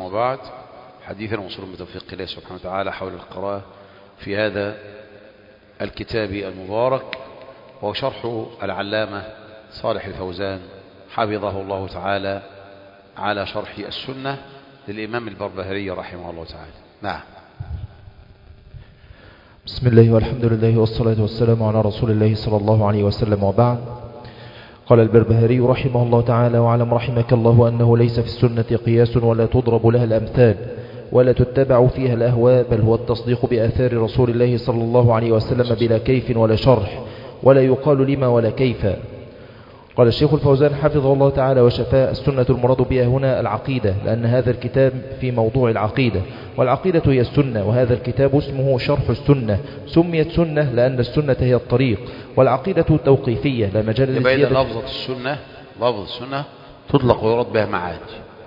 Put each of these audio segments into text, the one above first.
وبعد. حديثنا وصول بتوفيق الله سبحانه وتعالى حول القراءة في هذا الكتاب المبارك، وهو شرح العلامة صالح الفوزان حفظه الله تعالى على شرح السنة للإمام البربهاري رحمه الله تعالى. نعم. بسم الله والحمد لله والصلاة والسلام على رسول الله صلى الله عليه وسلم، وبعد. قال البربهاري رحمه الله تعالى: واعلم رحمك الله أنه ليس في السنة قياس ولا تضرب لها الأمثال ولا تتبع فيها الأهواء، بل هو التصديق بآثار رسول الله صلى الله عليه وسلم بلا كيف ولا شرح، ولا يقال لما ولا كيف. قال الشيخ الفوزان حفظه الله تعالى وشفاء: السنة المراد بها هنا العقيدة، لأن هذا الكتاب في موضوع العقيدة، والعقيدة هي السنة، وهذا الكتاب اسمه شرح السنة. سميت سنة لأن السنة هي الطريق، والعقيدة توقيفية لا مجال للزيادة. لفظة السنة، لفظ السنة تطلق ويراد بها معاني،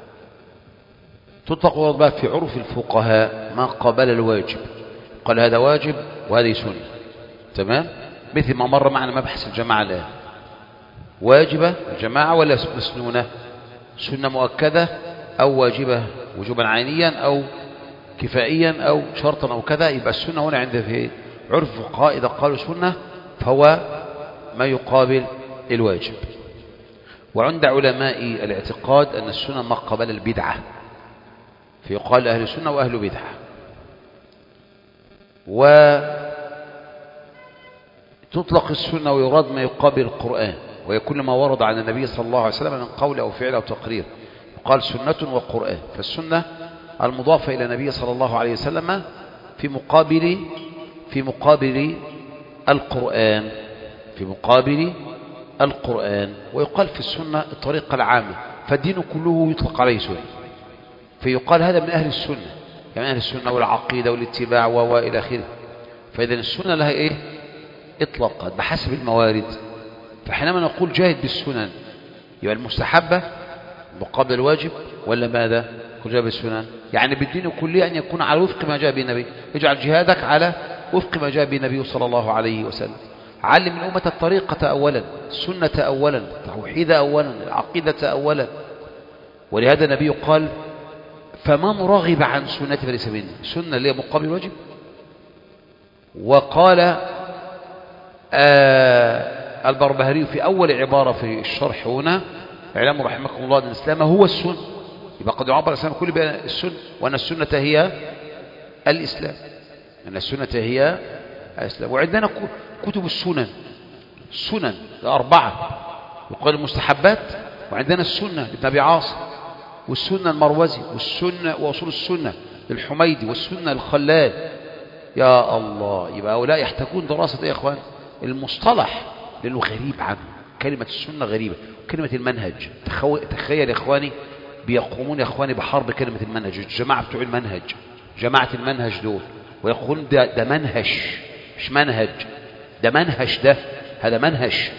تطلق ويراد بها في عرف الفقهاء ما قبل الواجب، قال هذا واجب وهذه سنة، تمام؟ مثل ما مر معنا مبحث الجماعة الآن، واجبة الجماعة ولا مسنونة، سنة مؤكدة أو واجبة وجوبا عينيا أو كفائيا أو شرطا أو كذا. يبقى السنة هنا عند في عرف الفقهاء إذا قالوا سنة فهو ما يقابل الواجب. وعند علماء الاعتقاد أن السنة ما قبل البدعة، فيقال أهل السنة وأهل بدعة. وتطلق السنة ويراد ما يقابل القرآن، ويكون ما ورد عن النبي صلى الله عليه وسلم من قول أو فعل أو تقرير يقال سنة وقرآن. فالسنة المضافة إلى النبي صلى الله عليه وسلم في مقابل القرآن، في مقابل القرآن. ويقال في السنة الطريقة العامة، فالدين كله يطلق عليه سنة، فيقال هذا من أهل السنة، يعني أهل السنة والعقيدة والاتباع وإلى آخره. فإذا السنة لها إيه؟ إطلاقات بحسب الموارد. فحينما نقول جاهد بالسنن يبقى المستحبة مقابل الواجب، ولا ماذا؟ جاهد بالسنن يعني بالدين كله أن يكون على وفق ما جاء به النبي. اجعل جهادك على وفق ما جاء به النبي صلى الله عليه وسلم. علم الأمة الطريقة أولا، السنة أولا، التوحيد أولا، العقيدة أولا. ولهذا النبي قال: فمن رغب عن سنتي فليس مني. السنة اللي هي مقابل الواجب. وقال البربهاري في أول عبارة في الشرح هنا: اعلموا رحمكم الله أن الإسلام هو السنة. يبقى قد يعبر الإسلام كله بأن السنة، وأن السنة هي الإسلام، أن السنة هي الإسلام. وعندنا كتب السنن، السنن 4 يقال المستحبات، وعندنا السنة لابن أبي عاصم، والسنة المروزي، والسنة وأصول السنة للحميدي، والسنة الخلال. يا الله، يبقى هؤلاء يحتاجون دراسة يا إخوان المصطلح، لأنه غريب عنه. كلمة السنة غريبة، كلمة المنهج. تخيل يا إخواني بيقومون يا إخواني بحرب كلمة المنهج، الجماعة بتوع المنهج، جماعة المنهج دول، ويقولون ده منهج، مش منهج، ده منهج، هذا منهج.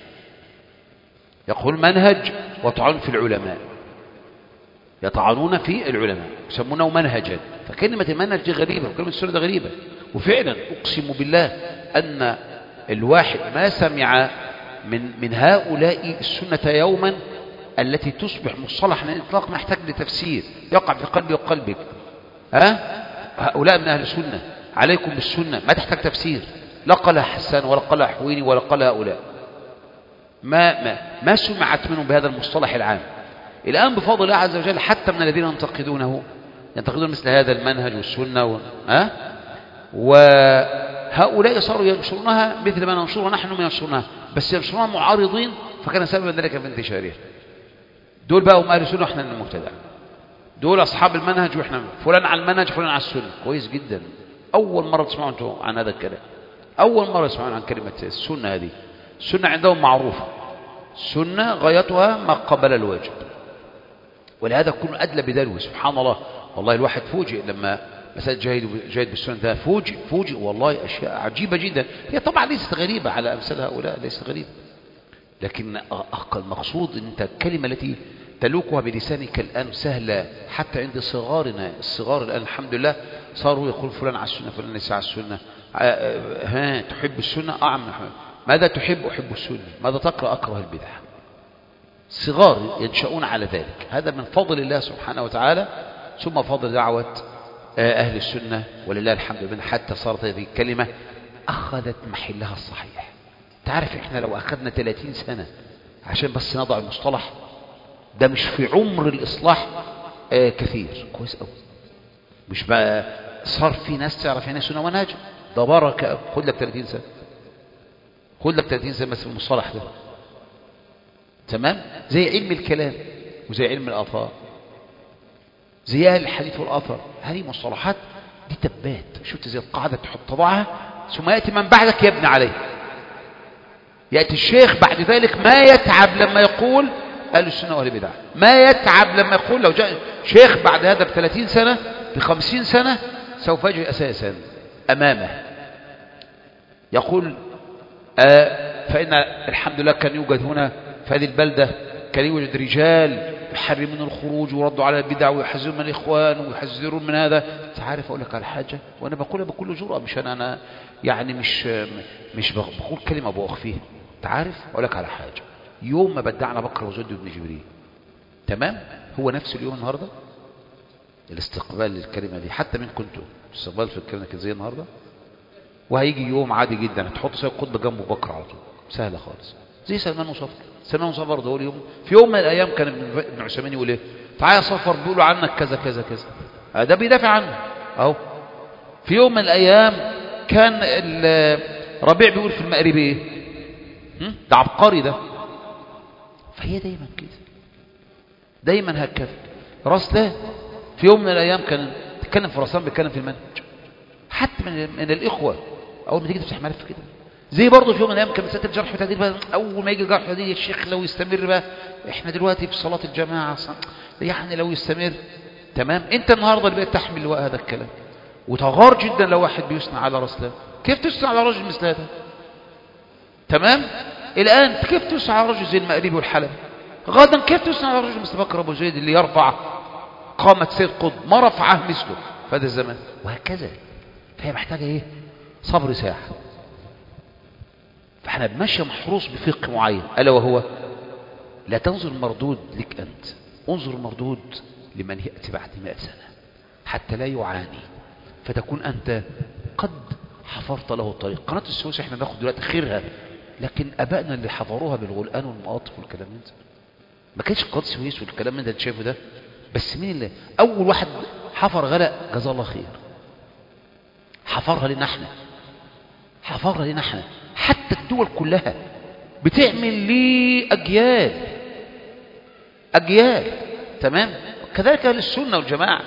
يقول منهج وطعن في العلماء، يطعنون في العلماء يسمونه منهجا. فكلمة المنهج دي غريبة، وكلمة السنة دي غريبة. وفعلا أقسم بالله أن الواحد ما سمع من هؤلاء السنة يوما التي تصبح مصطلحا على الإطلاق محتاج لتفسير يقع في قلبي وقلبك. هؤلاء من أهل السنة، عليكم بالسنة، ما تحتاج تفسير. لا قالها حسان ولا قالها حويني ولا قالها هؤلاء، ما سمعت منهم بهذا المصطلح العام. الآن بفضل الله عز وجل حتى من الذين ينتقدون مثل هذا المنهج والسنة وهؤلاء صاروا ينشرونها مثل ما ننشرها نحن، ما ينشرونها بس ينشرونها معارضين، فكان سببا ذلك في انتشارها. دول بقى هم أهل السنة وإحنا المبتدع، دول أصحاب المنهج وإحنا فلان على المنهج فلان على السنة. كويس جدا. أول مرة تسمعوا أنتم عن هذا الكلام، أول مرة تسمعون عن كلمة السنة هذه. السنة عندهم معروفة، السنة غايتها ما قبل الواجب، ولهذا كل أدلى بدلوه. سبحان الله، والله الواحد فوجئ لما مسألة جاهد بالسنة ده، فوجئ والله أشياء عجيبة جدا. هي طبعا ليست غريبة على أمثال هؤلاء، ليست غريبة، لكن المقصود أن أنت الكلمة التي تلوكها بلسانك الآن سهلة حتى عند صغارنا. الصغار الآن الحمد لله صاروا يقول فلان على السنة فلان ليس على السنة. تحب السنة؟ ماذا تحب؟ أحب السنة. ماذا تقرأ؟ أكره البدع. صغار ينشأون على ذلك. هذا من فضل الله سبحانه وتعالى ثم فضل دعوة أهل السنة ولله الحمد لله حتى صارت هذه الكلمة أخذت محلها الصحيح. تعرف إحنا لو أخذنا 30 سنة عشان بس نضع المصطلح ده مش في عمر الإصلاح كثير كويس أوي. مش بقى صار في ناس تعرف يعني سنة ونهج ده بركة. خد لك 30 سنة، خد لك 30 سنة بس في المصطلح ده تمام. زي علم الكلام وزي علم الآثار زي أهل الحديث والآثار، هذه مصطلحات دي تبات. شفت زي القاعدة تحط تضعها ثم يأتي من بعدك يبني عليه. يأتي الشيخ بعد ذلك ما يتعب لما يقول أهل السنة وأهل البدع، ما يتعب لما يقول لو جاء شيخ بعد هذا ب30 سنة ب50 سنة سوف يجي أساسا أمامه يقول فإن الحمد لله كان يوجد هنا في هذه البلدة كان يوجد رجال يحرمون الخروج ويردوا على البدع ويحذرون من الإخوان ويحذرون من هذا. تعرف أقول لك على حاجة وأنا بقولها بكل جرأة، مش أنا يعني مش بقول كلمة بأخفيها. تعرف أقول لك على حاجة، يوم ما بدعنا بكر وزيد بن جبريل تمام هو نفس اليوم النهاردة الاستقبال للكلمة دي. حتى من كنتوا استقبال في الكلمة كده زي النهاردة، وهيجي يوم عادي جدا هتحط سيد قطب جنبه بكر على طول سهلة خالص. زي سلمان وصفر. سلمان وصفر برضه هو اليوم في يوم من الأيام كان ابن عثيمين يقول إيه تعالى يا صفر بيقولوا عنك كذا كذا كذا، ده بيدافع عنه أهو. في يوم من الأيام كان ربيع بيقول في المقرب إيه ده عبقري ده. فهي دايما كده دايما هكذا. رسلان في يوم من الأيام كان تتكلم في رسلان بيتكلم في المنهج حتى من الإخوة أول ما تيجي تفتح ملف كده. زي برضه في يوم من الأيام كان مسألة الجرح والتعديل بقى أول ما يجي الجرح والتعديل يا شيخ لو يستمر بقى إحنا دلوقتي في صلاة الجماعة يعني لو يستمر تمام. أنت النهاردة اللي بقيت تحمل لواء هذا الكلام وتغار جدا لو واحد بيثنى على رسلان. كيف تثنى على رجل مثل هذا تمام؟ الآن كيف تثنى على رجل زي المقربي والحلبي؟ غدا كيف تثنى على رجل مثل بكر أبو زيد اللي يرفع قامة سيد قطب ما رفعه مثله في هذا الزمان وهكذا. فهي محتاجة ايه صبر ساعة. فاحنا بنمشي محروس بفقه معين ألا وهو لا تنظر المردود لك أنت، انظر المردود لمن يأتي بعد 100 سنة حتى لا يعاني فتكون أنت قد حفرت له الطريق. قناة السويس احنا ناخد دلوقتي خيرها، لكن أبائنا اللي حضروها بالغلقان والمقاطف والكلام من ده ما كانش قناة السويس والكلام من ده شايفه ده. بس مين اللي أول واحد حفر غلق جزاه الله خير؟ حفرها لنا احنا، حفرها لنا احنا. حتى الدول كلها بتعمل لي أجيال تمام. كذلك أهل السنة والجماعة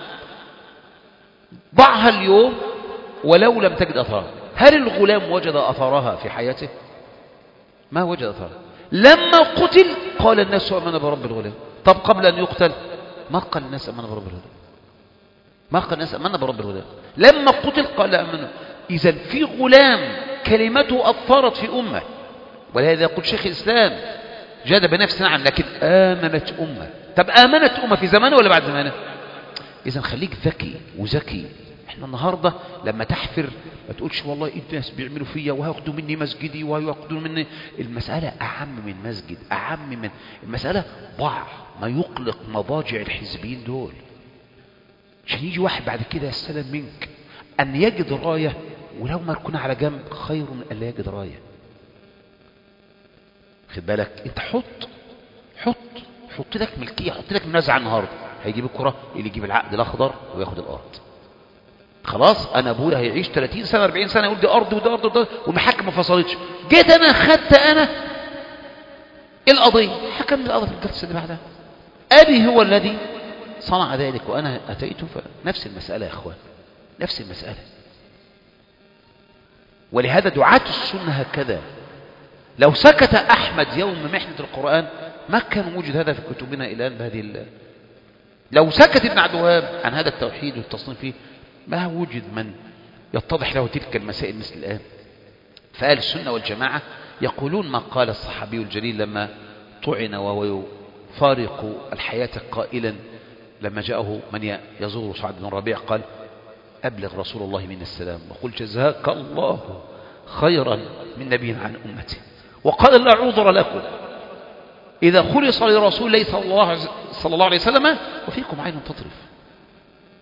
ضعها اليوم ولو لم تجد أثارها. هل الغلام وجد أثارها في حياته؟ ما وجد أثارها. لما قتل قال الناس آمنا برب الغلام. طب قبل أن يقتل ما قال الناس آمنا برب الغلام، ما قال الناس آمنا برب الغلام. لما قتل قال لا آمنا. إذا في غلام كلمته أثرت في أمة، ولهذا يقول شيخ الإسلام جاد بنفس نعم لكن آمنت أمة. طب آمنت أمة في زمانه ولا بعد زمانه؟ إذا خليك ذكي وذكي. احنا النهاردة لما تحفر ما تقولش والله الناس بيعملوا فيا وهياخدوا مني مسجدي وهياخدوا مني. المسألة أعم من مسجد، أعم من المسألة ضع ما يقلق مضاجع الحزبين دول. عشان يجي واحد بعد كده السلام منك أن يجد راية ولو ما يكون على جنب خير من أن لا يجد راية. خد بالك انت حط لك ملكية، حط لك منازع النهارده. هيجيب الكرة اللي يجيب العقد الأخضر وياخد الأرض. خلاص انا ابويا هيعيش 30 سنة 40 سنة يقول دي أرض وده أرض وده والمحاكم ما فصلتش. جيت انا خدت انا القضية حكم القضية في الجلسة اللي بعدها. أبي هو الذي صنع ذلك وأنا أتيته. فنفس المسألة يا أخوان، نفس المسألة. ولهذا دعاة السنة هكذا. لو سكت أحمد يوم محنة القرآن ما كان وجد هذا في كتبنا الآن بهذه لو سكت ابن عبد الوهاب عن هذا التوحيد والتصنيف فيه ما وجد من يتضح له تلك المسائل مثل الآن. فأهل السنة والجماعة يقولون ما قال الصحابي الجليل لما طعن وهو يفارق الحياة قائلا لما جاءه من يزور سعد بن ربيع قال أبلغ رسول الله من السلام وقل جزاك الله خيرا من نبي عن أمته. وقال لا عذر لكم إذا خلص لرسول الله صلى الله عليه وسلم وفيكم عين تطرف.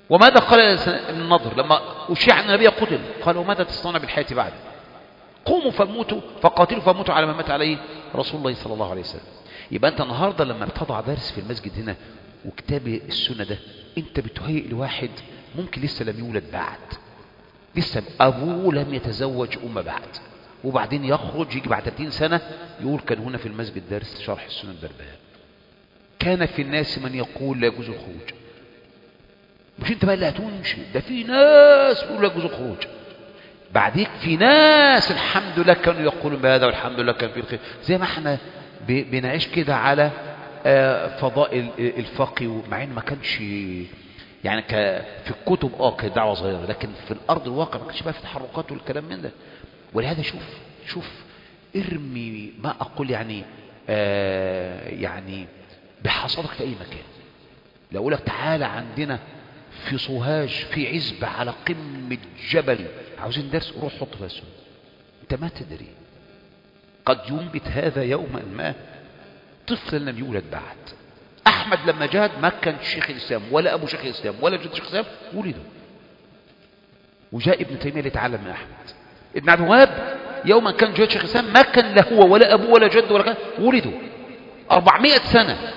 وماذا قال ابن النضر لما أشيع أن النبي قتل؟ قال وماذا تصنعون بالحياة بعد؟ قوموا فموتوا فقاتلوا فموتوا على ما مات عليه رسول الله صلى الله عليه وسلم. يبقى أنت النهاردة لما بتضع درس في المسجد هنا وكتاب السنة ده، أنت بتهيئ لواحد ممكن لسه لم يولد بعد، لسه أبوه لم يتزوج بعد، وبعدين يخرج يجي بعد 30 سنة يقول كان هنا في المسجد درس شرح السنة البربهاري، كان في الناس من يقول لا يجوز الخروج. مش انت بقى اللي هتنشي، ده في ناس يقول لا يجوز الخروج، بعديك في ناس الحمد لله كانوا يقولون بهذا والحمد لله كان في الخير. زي ما احنا بنعيش كده على فضائل الفقه، مع ان ما كانش يعني في الكتب كانت دعوه صغيره، لكن في الارض الواقع ما كانش بقى في تحركات والكلام من ده. ولهذا شوف ارمي ما اقول يعني يعني بحصادك في اي مكان. لو اقول لك تعالى عندنا في صهاج في عزبة على قمة جبل عاوزين درس، روح حط فيها السنة. انت ما تدري، قد ينبت هذا يوما ما طفلا لم يولد بعد. احمد لما جاهد ما كان شيخ الاسلام ولا ابو شيخ الاسلام ولا جد شيخ الاسلام، ولده. وجاء ابن تيمية ليتعلم من احمد. ابن عبد الوهاب يوما كان جاهد شيخ الاسلام ما كان لا هو ولا ابوه ولا جد ولا كان، ولده 400 سنة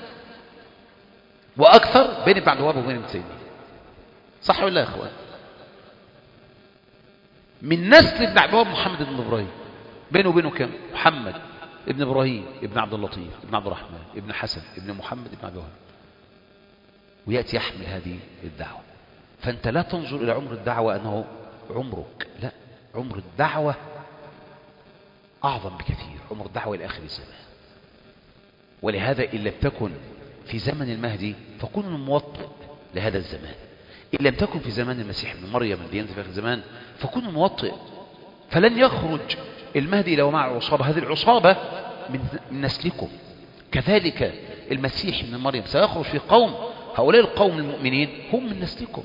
واكثر بين ابن عبد الوهاب وبين ابن تيمية. صح ولا يا اخوان؟ من نسل ابن عبد الوهاب محمد بن ابراهيم، بينه وبينه كم؟ محمد ابن ابراهيم ابن عبد اللطيف ابن عبد الرحمن ابن حسن ابن محمد ابن عبد الوهاب، وياتي يحمل هذه الدعوه. فانت لا تنظر الى عمر الدعوه انه عمرك، لا، عمر الدعوه اعظم بكثير، عمر الدعوه الى اخر الزمان. ولهذا ان لم تكن في زمن المهدي فكن موطئ لهذا الزمان، إن لم تكن في زمان المسيح ابن مريم الذي ينزل في آخر الزمان فكن موطئ. فلن يخرج المهدي إلا ومعه عصابة، هذه العصابة من نسلكم. كذلك المسيح ابن مريم سيخرج في قوم، هؤلاء القوم المؤمنين هم من نسلكم.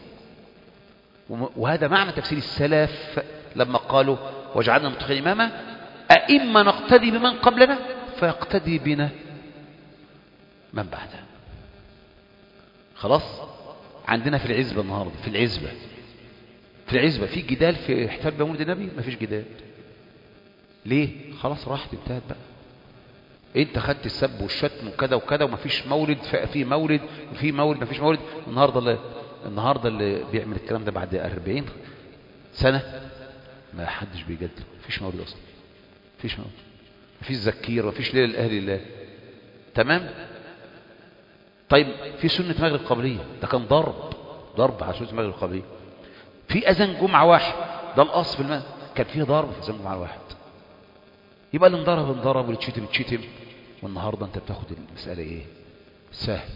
وهذا معنى تفسير السلف لما قالوا وجعلنا المتقين إماما، أئما نقتدي بمن قبلنا فيقتدي بنا من بعدنا. خلاص عندنا في العزبة النهاردة، في العزبة في جدال في احتفال بمولد النبي؟ ما فيش جدال. ليه؟ خلاص راحت انتهت بقى. انت خدت السب والشتم وكذا وكذا، وما فيش مولد، في مولد وفي مولد، ما فيش مولد. النهارده اللي بيعمل الكلام ده بعد 40 سنة ما حدش بيجادل، ما فيش مولد اصلا، ما فيش مولد، ما فيش زكير، ما فيش ليلة لأهل الله. تمام؟ طيب في سنة مغرب قبلية، ده كان ضرب على سنة مغرب قبلية. في أذان جمعة واحد، ده الأصل في المسجد، كان فيه ضرب في أذان جمعة واحد. يبقى اللي انضرب واللي اتشتم. والنهارده أنت بتاخد المسألة إيه؟ سهل.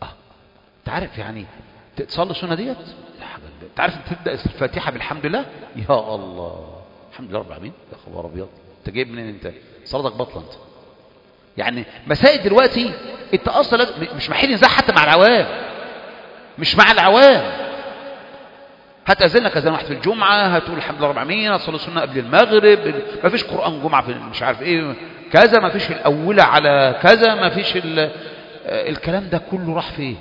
تعرف يعني تصلي السنة ديت؟ تعرف أنت تبدأ الفاتحة بالحمد لله؟ يا الله، الحمد لله رب العالمين. يا خبر أبيض، أنت جايب منين أنت؟ صلاتك بطلة أنت. يعني مسائل دلوقتي انت اصلا مش محل نزاع حتى مع العوام، مش مع العوام. هتأذن لك اذان واحد في الجمعه، هتقول الحمد لله رب العالمين، هتصلي السنه قبل المغرب، ما فيش قران جمعه في مش عارف ايه كذا، ما فيش الاولى على كذا، ما فيش الكلام ده كله راح فين؟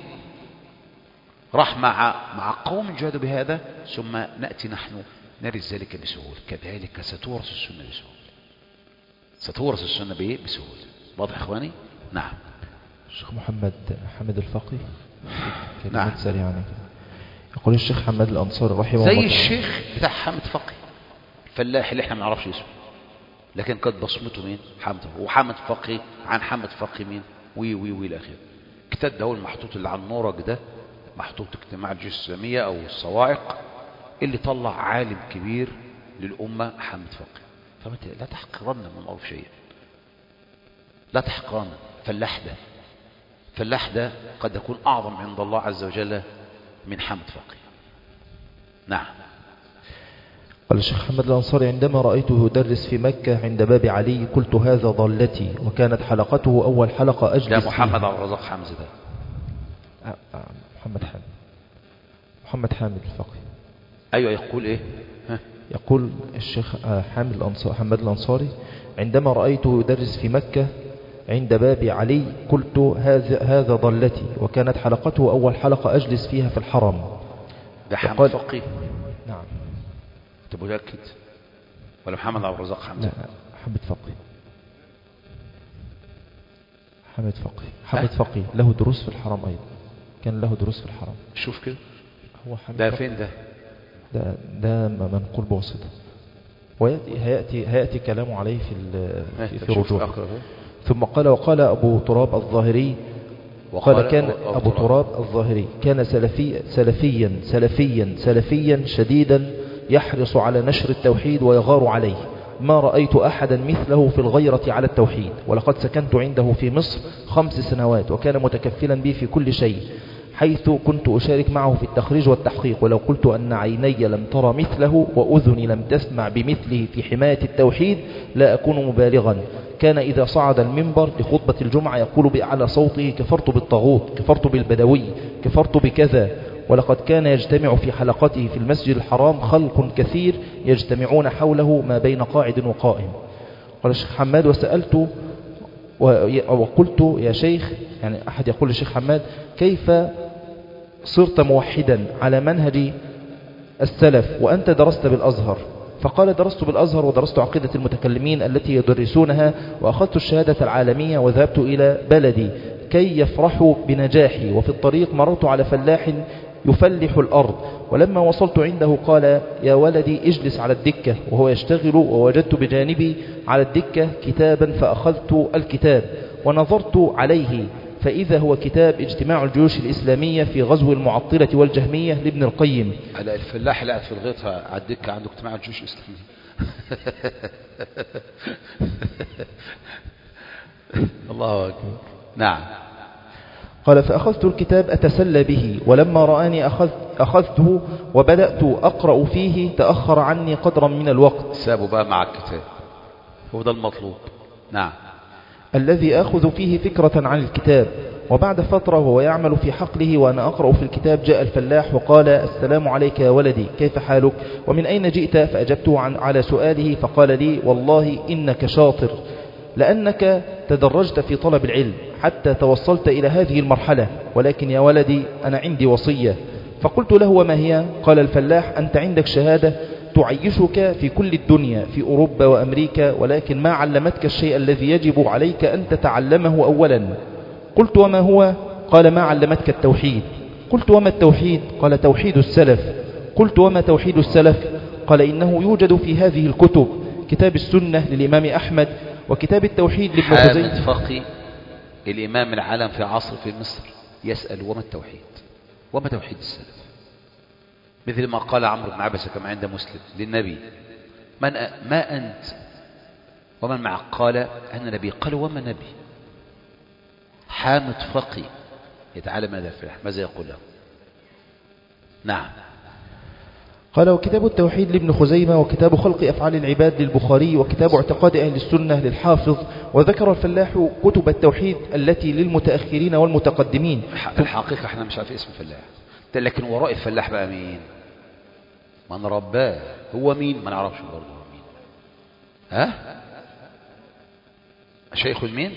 راح مع قوم جادوا بهذا، ثم ناتي نحن نرث ذلك بسهوله. كذلك ستورث السنه بسهوله، ستورث السنه بايه؟ بسهوله. واضح اخواني؟ نعم. الشيخ محمد حامد الفقي، نعم. سريعا. يقول الشيخ حماد الأنصاري رحمه الله زي الشيخ بتاع حامد فقي الفلاح اللي احنا ما نعرفش اسمه، لكن قد بصمته مين؟ حامد فقي. وحامد فقي عن حامد فقي مين؟ وي الى اخره. الكتاب ده هو المحطوط اللي على النورج ده، محطوط اجتماع الجيش الإسلامية او الصواعق، اللي طلع عالم كبير للأمة حامد فقي. فلا تحقرن من المعروف شيئا، لا تحقرن. فلاح ده قد يكون أعظم عند الله عز وجل من حامد فقي. نعم. قال الشيخ حمد الأنصاري عندما رأيته يدرس في مكة عند باب علي قلت هذا ضالتي، وكانت حلقته أول حلقة أجلس لا محمد عبد الرزاق حمزة ده محمد حامد الفقي. أيوة. يقول إيه؟ يقول الشيخ حمد الأنصاري عندما رأيته يدرس في مكة عند باب علي قلت هذا ضلتي، وكانت حلقته أول حلقة أجلس فيها في الحرم، ده حامد فقي. نعم. أنت متأكد ولا محمد عبد الرزاق حمزة؟ لا، حامد فقي. حامد فقي له دروس في الحرم أيضا، كان له دروس في الحرم. شوف كده، هو حامد ده فقي. فين ده؟ ده منقول بواسطة، وهيأتي كلامه عليه في رجوع. ثم وقال أبو تراب الظاهري، كان أبو تراب الظاهري كان سلفيا شديدا، يحرص على نشر التوحيد ويغار عليه، ما رأيت أحدا مثله في الغيرة على التوحيد، ولقد سكنت عنده في مصر 5 سنوات، وكان متكفلا بي في كل شيء، حيث كنت أشارك معه في التخريج والتحقيق. ولو قلت أن عيني لم ترى مثله وأذني لم تسمع بمثله في حماية التوحيد لا أكون مبالغا. كان إذا صعد المنبر لخطبة الجمعة يقول بأعلى صوته: كفرت بالطاغوت، كفرت بالبدوي، كفرت بكذا. ولقد كان يجتمع في حلقته في المسجد الحرام خلق كثير يجتمعون حوله ما بين قاعد وقائم. قال الشيخ حماد: وسألت وقلت: يا شيخ، يعني أحد يقول للشيخ حماد: كيف صرت موحدا على منهج السلف وأنت درست بالأزهر؟ فقال: درست بالأزهر ودرست عقيدة المتكلمين التي يدرسونها، وأخذت الشهادة العالمية وذهبت إلى بلدي كي يفرحوا بنجاحي، وفي الطريق مررت على فلاح يفلح الأرض، ولما وصلت عنده قال: يا ولدي اجلس على الدكة، وهو يشتغل، ووجدت بجانبي على الدكة كتابا، فأخذت الكتاب ونظرت عليه، فإذا هو كتاب اجتماع الجيوش الإسلامية في غزو المعطلة والجهمية لابن القيم. على الفلاح اللي قاعد في الغيط على الدكة عنده اجتماع الجيوش الإسلامية. الله أكبر. نعم. قال: فأخذت الكتاب أتسلى به، ولما رآني أخذته وبدأت أقرأ فيه تأخر عني قدرا من الوقت. سابوا بقى مع الكتاب، هو ده المطلوب. نعم. الذي أخذ فيه فكرة عن الكتاب. وبعد فترة وهو يعمل في حقله وأنا أقرأ في الكتاب جاء الفلاح وقال: السلام عليك يا ولدي، كيف حالك ومن أين جئت؟ فأجبته على سؤاله، فقال لي: والله إنك شاطر، لأنك تدرجت في طلب العلم حتى توصلت إلى هذه المرحلة، ولكن يا ولدي أنا عندي وصية. فقلت له: وما هي؟ قال الفلاح: أنت عندك شهادة تعيشك في كل الدنيا، في أوروبا وأمريكا، ولكن ما علمتك الشيء الذي يجب عليك أن تتعلمه أولا. قلت: وما هو؟ قال: ما علمتك التوحيد. قلت: وما التوحيد؟ قال: توحيد السلف. قلت: وما توحيد السلف؟ قال: إنه يوجد في هذه الكتب، كتاب السنة للإمام أحمد، وكتاب التوحيد لابن خزيمة. حامد فقي الإمام العالم في عصر في مصر يسأل: وما التوحيد؟ وما توحيد السلف؟ مثل ما قال عمرو بن عبسة كما عند مسلم للنبي: ما أنت ومن معك؟ قال: أنا نبي. قال: وما نبي؟ حامد فقي يتعلم هذا الفلاح ماذا يقول له؟ نعم. قال: وكتاب التوحيد لابن خزيمة، وكتاب خلق أفعال العباد للبخاري، وكتاب اعتقاد أهل السنة للحافظ. وذكر الفلاح كتب التوحيد التي للمتأخرين والمتقدمين. الحقيقة احنا مش عارف اسم الفلاح، لكن وراء الفلاح بقى مين؟ من رباه هو مين؟ ما نعرفش برضه هو مين. ها؟ شيخ مين؟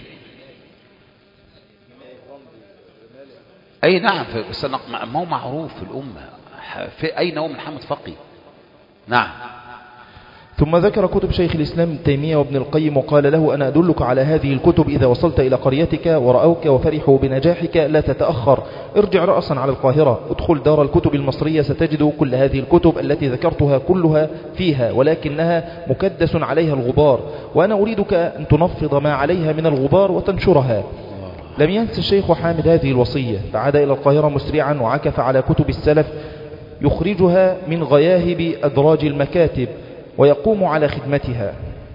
أي نعم، بس ما هو معروف في الأمة. في أين هو من حامد فقي؟ نعم. ثم ذكر كتب شيخ الإسلام ابن تيمية وابن القيم، وقال له: أنا أدلك على هذه الكتب، إذا وصلت إلى قريتك ورأوك وفرحوا بنجاحك لا تتأخر، ارجع رأسا على القاهرة، ادخل دار الكتب المصرية، ستجد كل هذه الكتب التي ذكرتها كلها فيها، ولكنها مكدس عليها الغبار، وأنا أريدك أن تنفض ما عليها من الغبار وتنشرها. لم ينس الشيخ حامد هذه الوصية، فعاد إلى القاهرة مسرعا وعكف على كتب السلف يخرجها من غياهب أدراج المكاتب ويقوم على خدمتها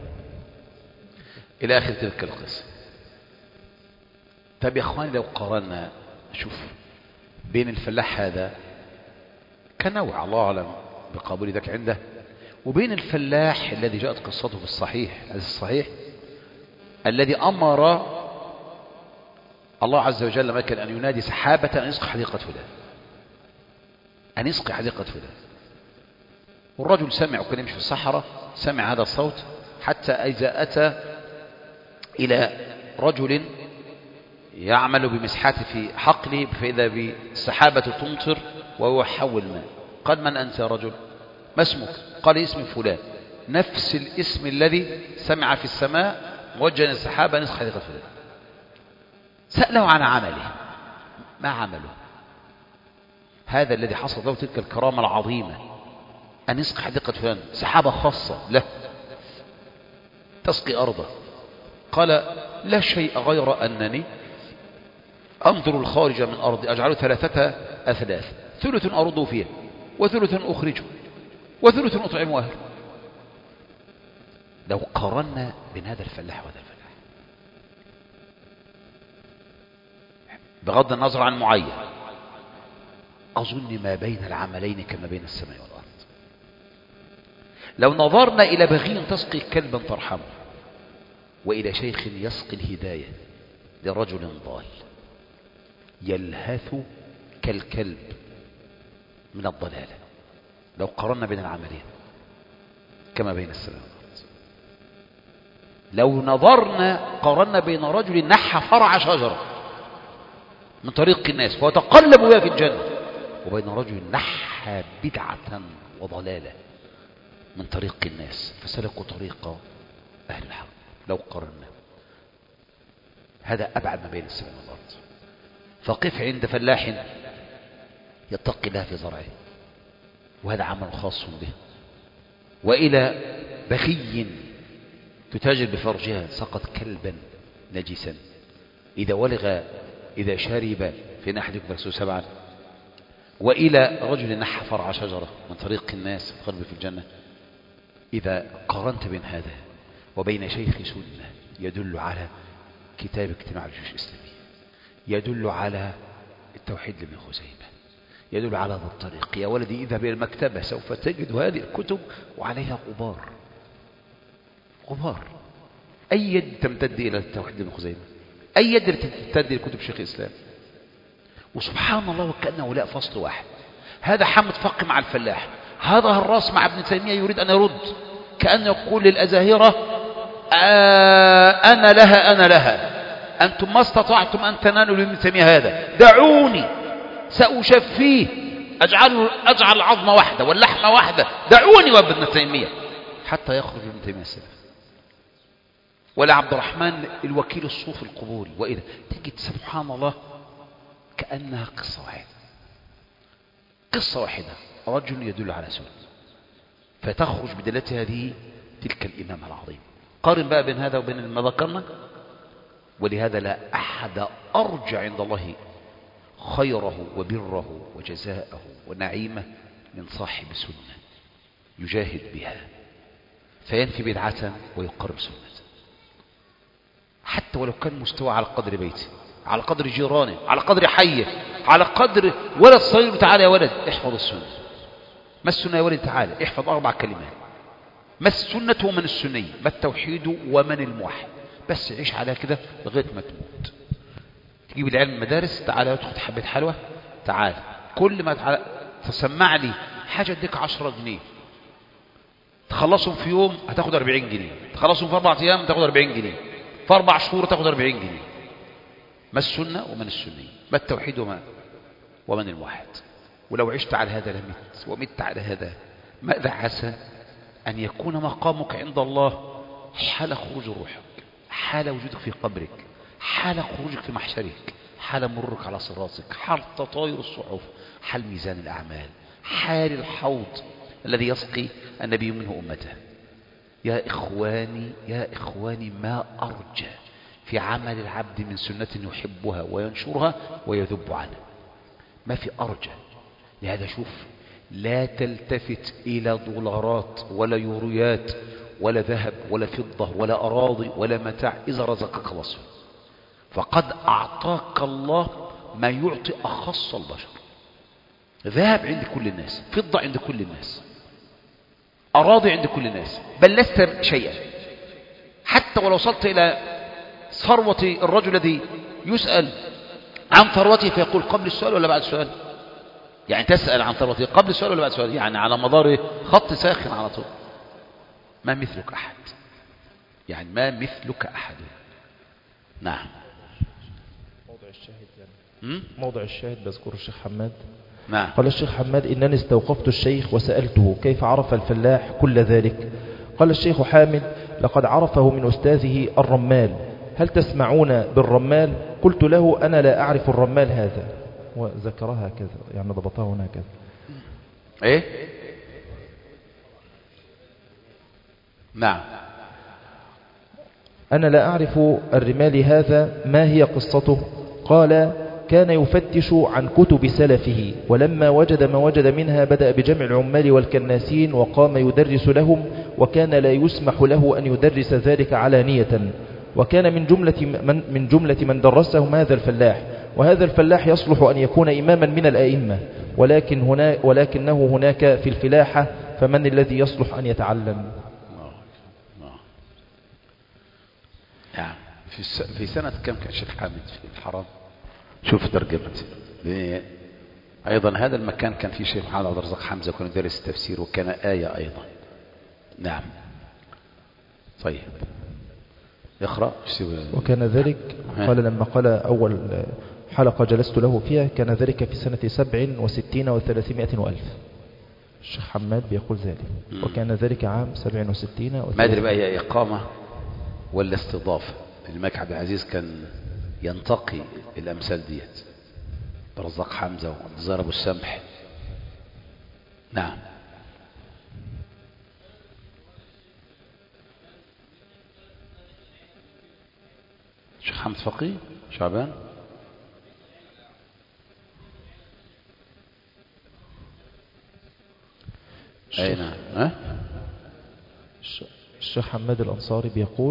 إلى آخر تلك القصة. طيب يا أخواني، لو قارنا شوف بين الفلاح هذا كنوع الله أعلم بقبول ذاك عنده، وبين الفلاح الذي جاءت قصته في الصحيح الذي أمر الله عز وجل مكن أن ينادي سحابة أن يسقي حديقة فلان، أن يسقي حديقة فلان. والرجل سمع وكان يمشي في الصحراء، سمع هذا الصوت، حتى إذا أتى إلى رجل يعمل بمسحات في حقله، فإذا بالسحابة تمطر وهو يحول ماء، قال من أنت يا رجل؟ ما اسمك؟ قال اسم فلان، نفس الاسم الذي سمع في السماء موجه السحابة نسخ حديقة فلان. سأله عن عمله، ما عمله؟ هذا الذي حصل له تلك الكرامة العظيمة أن يسقي حديقة فلان، سحابة خاصة له تسقي أرضه. قال لا شيء غير أنني أنظر الخارج من أرضي أجعله 3 أثلاث، ثلث أرضه فيه وثلث أخرجه وثلث أطعمه أهله. لو قارنا بين هذا الفلاح وهذا الفلاح بغض النظر عن معين، أظن ما بين العملين كما بين السماء والأرض. لو نظرنا إلى بغي تسقي كلبا ترحمه، وإلى شيخ يسقي الهداية لرجل ضال يلهث كالكلب من الضلالة، لو قارنا بين العملين كما بين السماء والأرض. لو نظرنا قارنا بين رجل نحى فرع شجرة من طريق الناس وتقلب بها في الجنة، وبين رجل نحى بدعة وضلالة من طريق الناس فسلكوا طريق أهل الحق، لو قارنا هذا أبعد ما بين السماء والأرض. فقف عند فلاح يتقي الله في زرعه وهذا عمل خاص به، وإلى بخي تتاجر بفرجها سقط كلبا نجسا إذا ولغ إذا شرب في نحدكم فلسوا 7، وإلى رجل نحى فرع شجرة من طريق الناس قلب في الجنة. إذا قارنت بين هذا وبين شيخ سنة يدل على كتاب اجتماع الجيوش الإسلامية، يدل على التوحيد لابن خزيمة، يدل على هذا الطريق، يا ولدي اذهب إلى المكتبة سوف تجد هذه الكتب وعليها غبار، غبار. أي يد تمتد إلى التوحيد لابن خزيمة؟ أي يد تمتد إلى كتب شيخ الإسلام؟ وسبحان الله وكأنه لا فصل واحد. هذا حامد فقي مع الفلاح، هذا الراس مع ابن تيمية يريد أن يرد، كأن يقول للأزاهرة أنا لها أنا لها، أنتم ما استطعتم أن تنالوا لابن تيمية هذا، دعوني سأشفيه، أجعل العظم واحدة واللحمة واحدة، دعوني وابن تيمية حتى يخرج ابن تيمية السلف. ولا عبد الرحمن الوكيل الصوفي القبوري، وإذا تجد سبحان الله كأنها قصة واحدة، قصة واحدة، رجل يدل على سنة فتخرج بدلالة هذه تلك الإمامة العظيم. قارن بقى بين هذا وبين ما ذكرنا. ولهذا لا أحد أرجع عند الله خيره وبره وجزاءه ونعيمه من صاحب سنة يجاهد بها فينفي بدعة ويقرب سنة، حتى ولو كان مستوى على قدر بيته، على قدر جيرانه، على قدر حيه، على قدر ولد صغير. تعالى يا ولد احفظ السنة. ما السنة يا ولد؟ تعالى احفظ 4 كلمات. ما السنة ومن السني؟ ما التوحيد ومن الموحد؟ بس عيش على كده لغاية ما تموت. تجيب العلم المدارس، تعالى تاخد حبة حلوة، تعالى كل ما تسمع لي حاجة اديك 10 جنيه، تخلصهم في يوم هتاخد 40 جنيه، تخلصهم في 4 أيام تاخد 40 جنيه، في 4 شهور تاخد 40 جنيه. ما السنة ومن السني؟ ما التوحيد ومن الموحد؟ ولو عشت على هذا لمت ومت على هذا، ماذا عسى أن يكون مقامك عند الله حال خروج روحك، حال وجودك في قبرك، حال خروجك في محشرك، حال مرورك على صراطك، حال تطاير الصحف، حال ميزان الأعمال، حال الحوض الذي يسقي النبي منه أمته. يا إخواني يا إخواني، ما أرجى في عمل العبد من سنة يحبها وينشرها ويذب عنها، ما في أرجى. لهذا شوف، لا تلتفت إلى دولارات ولا يوريات ولا ذهب ولا فضة ولا أراضي ولا متاع إذا رزقك وصف، فقد أعطاك الله ما يعطي أخص البشر. ذهب عند كل الناس، فضة عند كل الناس، أراضي عند كل الناس، بل لست شيئا. حتى ولو وصلت إلى ثروة الرجل الذي يسأل عن ثروته فيقول قبل السؤال ولا بعد السؤال؟ يعني تسأل عن ثروته قبل السؤال ولا بعد السؤال؟ يعني على مدار خط ساخن على طول. ما مثلك أحد، يعني ما مثلك أحد. نعم. موضع الشاهد يعني موضع الشاهد بذكر الشيخ حماد نعم. قال الشيخ حماد: إنني استوقفت الشيخ وسألته كيف عرف الفلاح كل ذلك؟ قال الشيخ حامد: لقد عرفه من أستاذه الرمال. هل تسمعون بالرمال؟ قلت له: أنا لا أعرف الرمال هذا، وذكرها كذا، يعني ضبطها هنا كذا. ايه؟ نعم. أنا لا أعرف الرمال هذا، ما هي قصته؟ قال: كان يفتش عن كتب سلفه، ولما وجد ما وجد منها بدأ بجمع العمال والكناسين وقام يدرس لهم، وكان لا يسمح له أن يدرس ذلك علانية، وكان من جملة من درسهم هذا الفلاح، وهذا الفلاح يصلح أن يكون إماما من الأئمة، ولكنه هناك في الفلاحة، فمن الذي يصلح أن يتعلم؟ يعني في سنة كم كان الشيخ حامد في الحرم؟ شوف ترجمت. أيضا هذا المكان كان فيه شيخ محمد عبد الرزاق حمزة، كان يدرس التفسير وكان آية أيضا. نعم. طيب اقرأ. وكان ذلك قال لما قال أول حلقة جلست له فيها كان ذلك في سنة 67 و300 وألف. الشيخ حماد بيقول ذلك. وكان ذلك عام 67 ما أدري بقى هي إقامة ولا استضافة. الملك عبد العزيز كان ينتقي الأمثال ديت، برزاق حمزة وزار أبو السمح. نعم. الشيخ حمد فقيه شعبان. أي نعم. الشيخ حماد الأنصاري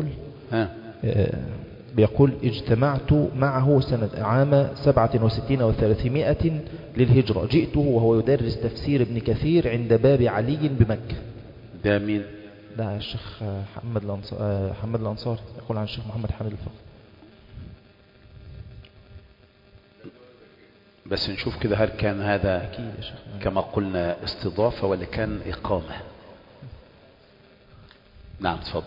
بيقول اجتمعت معه عام 67 و300 للهجرة، جئته وهو يدرس تفسير ابن كثير عند باب علي بمكة. ده مين؟ ده الشيخ حماد الأنصاري يقول عن الشيخ محمد حامد الفقيه. بس نشوف كده هل كان هذا كما قلنا استضافة ولا كان إقامة؟ نعم تفضل.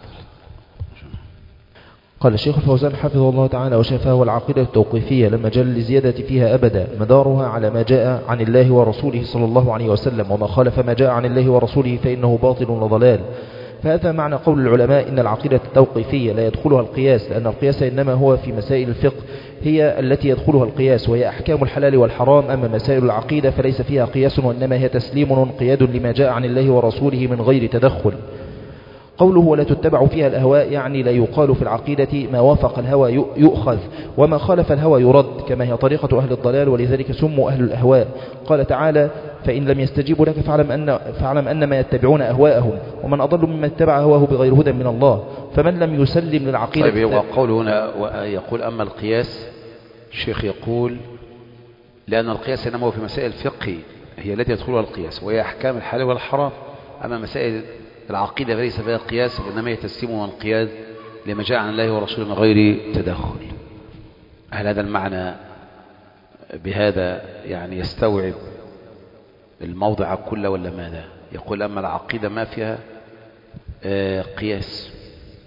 قال الشيخ الفوزان حفظه الله تعالى وشفاه: والعقيدة التوقيفية لما جل لزيادة فيها أبدا مدارها على ما جاء عن الله ورسوله صلى الله عليه وسلم، وما خالف ما جاء عن الله ورسوله فإنه باطل وضلال. فهذا معنى قول العلماء إن العقيدة التوقيفية لا يدخلها القياس، لأن القياس إنما هو في مسائل الفقه هي التي يدخلها القياس، وهي أحكام الحلال والحرام. أما مسائل العقيدة فليس فيها قياس، وإنما هي تسليم وانقياد لما جاء عن الله ورسوله من غير تدخل. قوله ولا تتبع فيها الأهواء يعني لا يقال في العقيدة ما وافق الهوى يؤخذ، وما خالف الهوى يرد، كما هي طريقة أهل الضلال، ولذلك سموا أهل الأهواء. قال تعالى: فإن لم يستجيبوا لك فاعلم أنما يتبعون أهواءهم، ومن أضل ممن اتبع هواه بغير هدى من الله. فمن لم يسلم للعقيدة. طيب هو قول هنا يقول أما القياس، الشيخ يقول لأن القياس إنما هو في مسائل الفقه هي التي يدخلها القياس، وهي أحكام الحلال والحرام. أما مسائل العقيدة فليس فيها قياس، وإنما هي تسليم وانقياد لما جاء عن الله ورسوله من غير تدخل. هل هذا المعنى بهذا يعني يستوعب الموضع كله ولا ماذا؟ يقول أما العقيدة ما فيها قياس.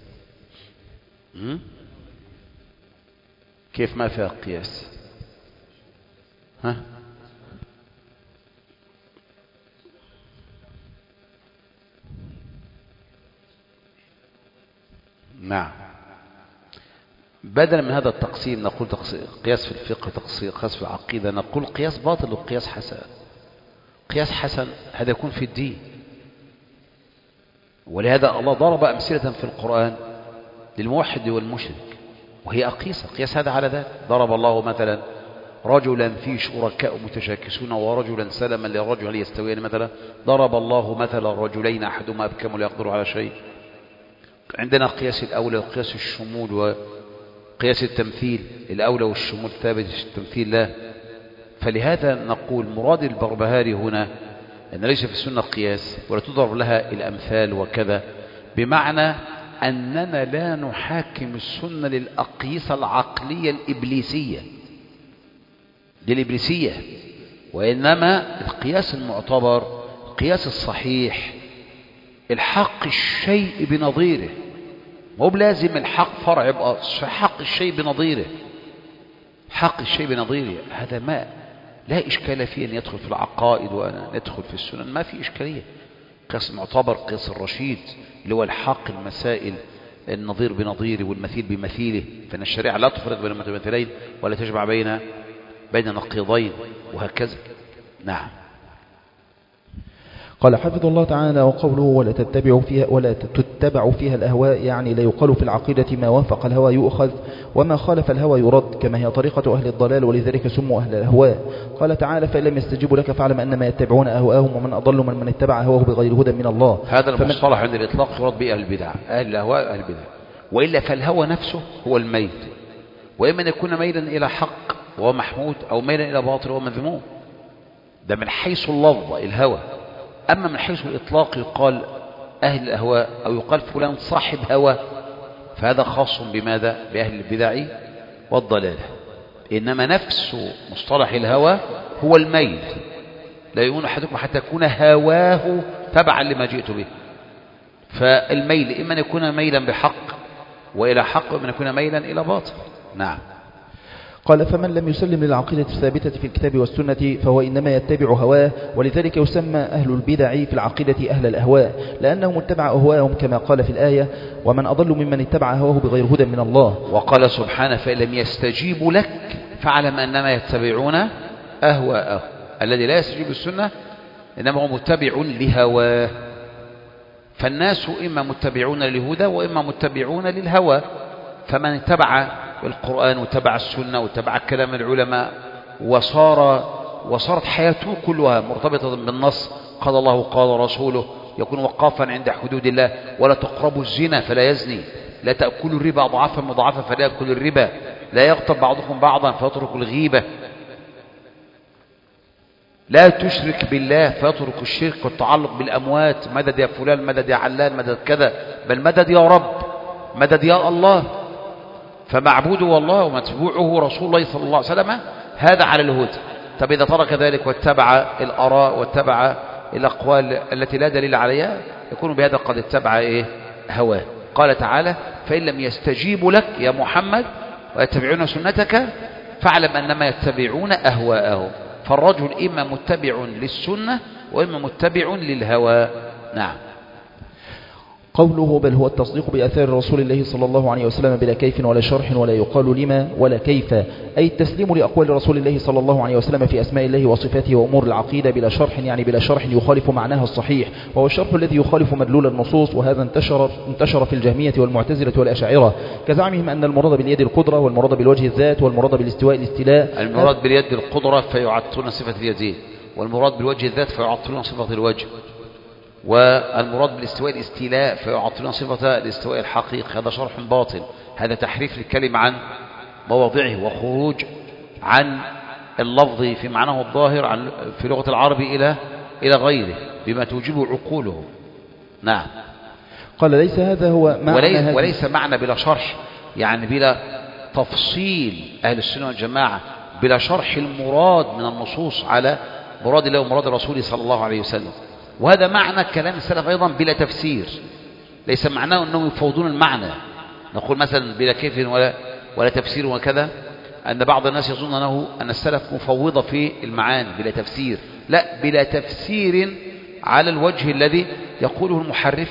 كيف ما فيها قياس؟ ها؟ نعم. بدلا من هذا التقسيم نقول قياس في الفقه، قياس في العقيدة، نقول قياس باطل وقياس حسن. قياس حسن هذا يكون في الدين، ولهذا الله ضرب أمثلة في القرآن للموحد والمشرك وهي أقيسة. قياس هذا على ذلك. ضرب الله مثلا رجلا فيه شركاء متشاكسون ورجلا سلما لرجل هل يستويان مثلا. ضرب الله مثلا رجلين أحدهما أبكم لا يقدر على شيء. عندنا قياس الأولى وقياس الشمول وقياس التمثيل. الأولى والشمول ثابت، التمثيل لا. فلهذا نقول مراد البربهاري هنا أن ليس في السنة قياس ولا تضرب لها الأمثال وكذا، بمعنى أننا لا نحاكم السنة للأقيسة العقلية الإبليسية دي الإبليسية، وإنما القياس المعتبر القياس الصحيح الحق الشيء بنظيره. مو بلازم الحق فرع يبقى حق الشيء بنظيره. حق الشيء بنظيره هذا ما لا إشكال فيه أن يدخل في العقائد وأن يدخل في السنن، ما في إشكالية. قياس معتبر، قياس الرشيد اللي هو الحق المسائل، النظير بنظيره والمثيل بمثيله، فإن الشريعة لا تفرق بين المتمثلين ولا تجمع بين نقيضين وهكذا. نعم. قال حفظ الله تعالى: وقوله ولا تتبع فيها الأهواء، يعني لا يقال في العقيدة ما وافق الهوى يؤخذ وما خالف الهوى يرد، كما هي طريقة أهل الضلال ولذلك سموا أهل الأهواء. قال تعالى: فإن لم يستجيبوا لك فاعلم أنما يتبعون أهواءهم ومن أضل من اتبع هواه بغير هدى من الله. هذا المصطلح عند الإطلاق يرد به أهل البدع، أهل الأهواء أهل البدع. وإلا فالهوى نفسه هو الميل، وإما أن يكون ميلا إلى حق وهو محمود، أو ميلا إلى باطل وهو مذموم. ده من حيث اللفظ الهوى. أما من حيث الإطلاق يقال أهل الأهواء أو يقال فلان صاحب هوى، فهذا خاص بماذا؟ بأهل البدع والضلالة. إنما نفس مصطلح الهوى هو الميل. لا يؤمن أحدكم حتى يكون هواه تبعا لما جئت به. فالميل إما أن يكون ميلا بحق وإلى حق، وإما أن يكون ميلا إلى باطل. نعم. قال: فمن لم يسلم للعقيدة الثابتة في الكتاب والسنة فهو إنما يتبع هواه، ولذلك يسمى أهل البدع في العقيدة أهل الأهواء، لأنهم اتبع أهواءهم كما قال في الآية: ومن أضل ممن اتبع هواه بغير هدى من الله. وقال سبحانه: فإن لم يستجيبوا لك فاعلم أنما يتبعون أهواءهم. الذي لا يستجيب السنة إنما هو متبع لهواه. فالناس إما متبعون للهدى وإما متبعون للهوى. فمن اتبع القرآن واتبع السنة واتبع كلام العلماء وصارت حياته كلها مرتبطة بالنص، قال الله قال رسوله، يكون وقافا عند حدود الله. ولا تقربوا الزنا فلا يزني، لا تأكلوا الربا أضعافا مضاعفة فلا يأكل الربا، لا يغتب بعضكم بعضا فيترك الغيبة، لا تشرك بالله فيترك الشرك والتعلق بالأموات، مدد يا فلان، مدد يا علان، مدد كذا، بل مدد يا رب، مدد يا الله. فمعبوده والله ومتبوعه رسول الله صلى الله عليه وسلم، هذا على الهدى. طب إذا ترك ذلك واتبع الآراء واتبع الأقوال التي لا دليل عليها، يكون بهذا قد اتبع هواه. قال تعالى: فإن لم يستجيبوا لك يا محمد ويتبعون سنتك فاعلم أنما يتبعون أهواءهم. فالرجل إما متبع للسنة وإما متبع للهوى. نعم. قوله: بل هو التصديق بآثار رسول الله صلى الله عليه وسلم بلا كيف ولا شرح ولا يقال لما ولا كيف، أي التسليم لأقوال رسول الله صلى الله عليه وسلم في أسماء الله وصفاته وأمور العقيدة بلا شرح، يعني بلا شرح يخالف معناها الصحيح، وهو الشرح الذي يخالف مدلول النصوص. وهذا انتشر في الجهمية والمعتزلة والأشاعرة، كزعمهم أن المراد باليد القدرة، والمراد بالوجه الذات، والمراد بالاستواء الاستيلاء. المراد باليد القدرة فيعطلون صفة اليدين، والمراد بالوجه الذات فيعطلون صفة الوجه، والمراد بالاستواء الاستيلاء فيعطلون صفة الاستواء الحقيقي. هذا شرح باطل، هذا تحريف للكلمة عن مواضعه وخروج عن اللفظ في معناه الظاهر في لغة العرب إلى غيره بما توجبه عقوله. نعم. قال: ليس هذا هو معنى وليس معنى بلا شرح، يعني بلا تفصيل أهل السنة والجماعة، بلا شرح المراد من النصوص على مراد الله ومراد رسوله صلى الله عليه وسلم. وهذا معنى كلام السلف أيضا بلا تفسير، ليس معناه أنهم يفوضون المعنى. نقول مثلا بلا كيف ولا تفسير وكذا، أن بعض الناس يظن أن السلف مفوضة في المعاني بلا تفسير. لا، بلا تفسير على الوجه الذي يقوله المحرف.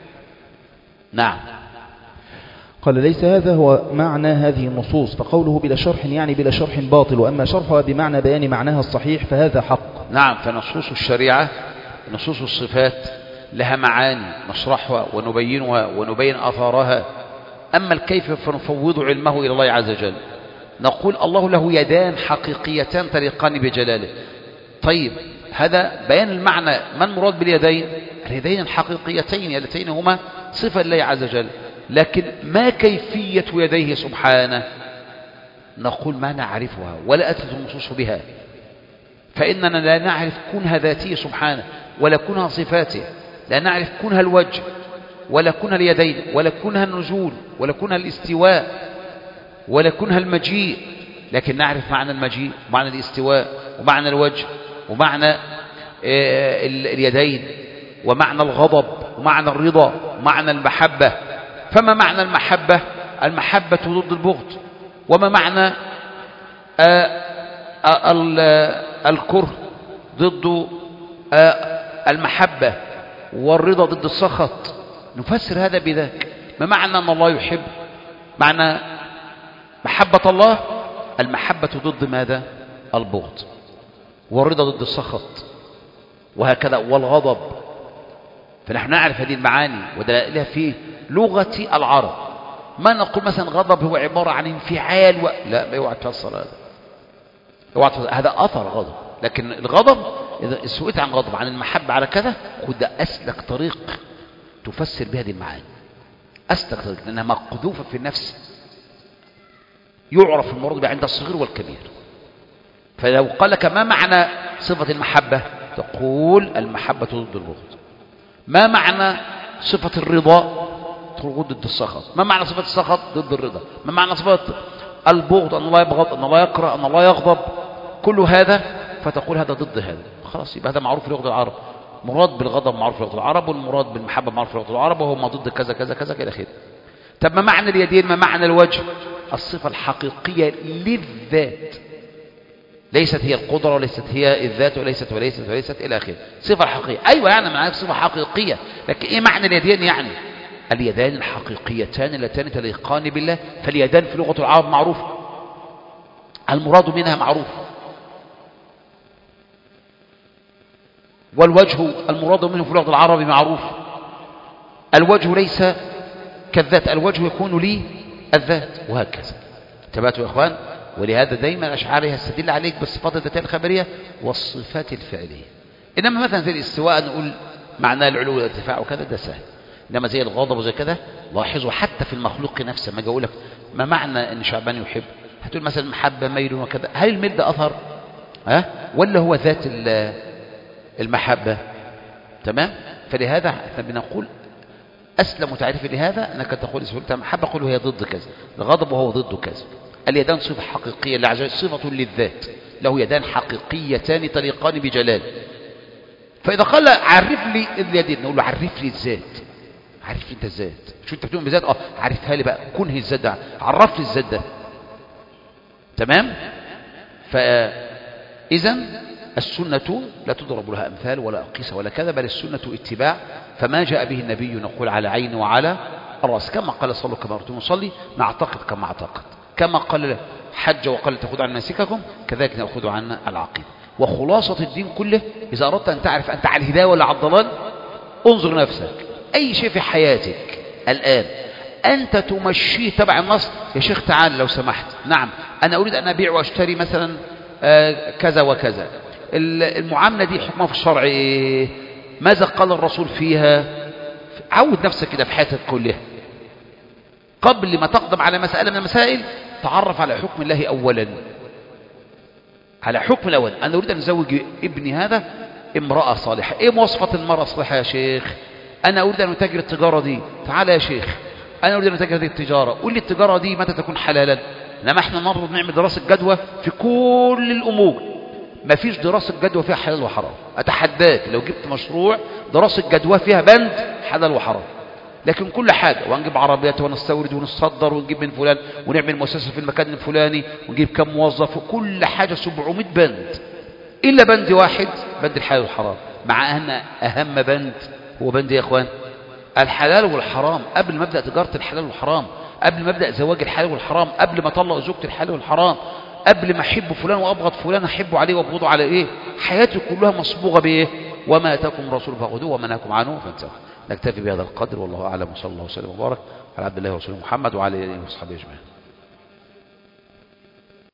نعم. قال: ليس هذا هو معنى هذه النصوص، فقوله بلا شرح يعني بلا شرح باطل، وأما شرحها بمعنى بيان معناها الصحيح فهذا حق. نعم. فنصوص الشريعة، نصوص الصفات لها معاني نشرحها ونبينها ونبين أثارها. أما الكيف فنفوض علمه إلى الله عز وجل. نقول الله له يدان حقيقيتان تليقان بجلاله. طيب، هذا بيان المعنى. ما المراد باليدين؟ اليدين الحقيقيتين اللتين هما صفة لله عز وجل، لكن ما كيفية يديه سبحانه؟ نقول ما نعرفها ولا أتت النصوص بها، فإننا لا نعرف كنها ذاته سبحانه ولا كنها صفاته، لا نعرف كنها الوجه ولا كنها اليدين ولا كنها النزول ولا كنها الاستواء ولا كنها المجيء، لكن نعرف معنى المجيء ومعنى الاستواء ومعنى الوجه ومعنى اليدين ومعنى الغضب ومعنى الرضا ومعنى المحبة. فما معنى المحبة؟ المحبة ضد البغض. وما معنى الكره ضد المحبة، والرضا ضد السخط. نفسر هذا بذاك. ما معنى أن الله يحب؟ معنى محبة الله المحبة ضد ماذا؟ البغض، والرضا ضد السخط، وهكذا، والغضب. فنحن نعرف هذه المعاني ودلائلها في لغة العرب. ما نقول مثلا غضب هو عبارة عن انفعال لا، ما يوعى تفسر هذا، يوعى تفسر هذا أثر غضب. لكن الغضب إذا سئلت عن غضب عن المحبة على كذا، خد أسلك طريق تفسر بهذه المعاني، أسلك طريق، لأنها مقذوفة في النفس، يعرف المراد عند الصغير والكبير. فلو قال لك ما معنى صفة المحبة، تقول المحبة ضد البغض. ما معنى صفة الرضا؟ تقول ضد السخط. ما معنى صفة السخط؟ ضد الرضا. ما معنى صفة البغض؟ أن الله يبغض، أن الله يكره، أن الله يغضب، كل هذا فتقول هذا ضد هذا. خلاص، يبقى هذا معروف في لغة العرب. مراد بالغضب معروف في لغة العرب، والمراد بالمحبة معروف في لغة العرب، وهو ما ضد كذا كذا كذا إلى آخره. طب ما معنى اليدين؟ ما معنى الوجه؟ الصفة الحقيقية للذات، ليست هي القدرة، وليست هي الذات، وليست إلى آخره. صفة حقيقية، أيوة يعني معناها صفة حقيقية. لكن إيه معنى اليدين؟ يعني اليدان الحقيقيتان اللتان تليقان بالله. فاليدان في لغة العرب معروف، المراد منها معروف. والوجه المراد منه في لغة العرب معروف. الوجه ليس كالذات، الوجه يكون لي الذات، وهكذا. انتبهتوا يا إخوان؟ ولهذا دايما الأشعاري يستدل عليك بالصفات الذاتية الخبرية والصفات الفعلية. إنما مثلا زي الاستواء نقول معناه العلو والارتفاع وكذا، ده سهل. إنما زي الغضب وزي كذا، لاحظوا حتى في المخلوق نفسه. ما أقول لك ما معنى أن شعبان يحب، هتقول مثلا محبة ميل وكذا، هل الميل ده أثر ولا هو ذات المحبة؟ تمام. فلهذا احنا بنقول أسلم تعريف لهذا أنك تقول إذا قلت محبة قل هي ضد كذا، الغضب وهو ضد كذا. اليدان صفة حقيقية لله، صفة للذات، له يدان حقيقيتان تليقان بجلال. فإذا قال عرف لي اليدين، نقول له عرف لي الذات. عرف لي انت الذات، شو انت بتقول بذات؟ عرفها لي بقى، كنه الذات ده، عرف لي الذات ده. تمام. فإذا السنة لا تضرب لها أمثال ولا أقيسة ولا كذا، بل السنة اتباع. فما جاء به النبي نقول على عين وعلى الرأس. كما قال صلوا كما أمرتم نصلي، نعتقد كما اعتقد. كما قال حج وقال تأخذوا عن مناسككم، كذلك نأخذ عنا العقيدة. وخلاصة الدين كله، إذا أردت أن تعرف أنت على الهداية ولا على الضلال، انظر نفسك. أي شيء في حياتك الآن أنت تمشيه تبع النص. يا شيخ تعال لو سمحت، نعم أنا أريد أن أبيع وأشتري مثلا كذا وكذا، المعاملة دي حكمها في الشرع إيه؟ ماذا قال الرسول فيها؟ عود نفسك كده في حياتك كلها. قبل ما تقدم على مسألة من المسائل، تعرف على حكم الله أولا، على حكم الأول. أنا أريد أن أزوج ابني هذا امرأة صالحة. إيه مواصفة المرأة الصالحة يا شيخ؟ أنا أريد أن أتاجر التجارة دي. تعال يا شيخ، أنا أريد أن أتاجر هذه التجارة، قول لي التجارة دي متى تكون حلالا؟ إنما إحنا نرفض نعمل دراسة جدوى في كل الأمور. ما فيش دراسة جدوى فيها حلال وحرام. أتحداك لو جبت مشروع دراسة جدوى فيها بند حلال وحرام. لكن كل حاجة، وهنجيب عربيات ونستورد ونصدر ونجيب من فلان ونعمل مؤسسة في المكان الفلاني ونجيب كم موظف، وكل حاجة 700 بند، إلا بند واحد، بند الحلال والحرام. مع أن أهم بند هو بند يا إخوان الحلال والحرام. قبل ما أبدأ تجارة الحلال والحرام، قبل ما أبدأ زواج الحلال والحرام، قبل ما أطلق زوجة الحلال والحرام، قبل ما أحب فلان وأبغض فلان، أحبه عليه وأبغضه على إيه؟ حياتي كلها مصبوغة بإيه؟ وما أتاكم الرسول فخذوه وما نهاكم عنه فانتهوا. نكتفي بهذا القدر، والله أعلم، وصلى الله وسلم وبارك على عبد الله ورسوله محمد وعلى آله وصحبه أجمعين.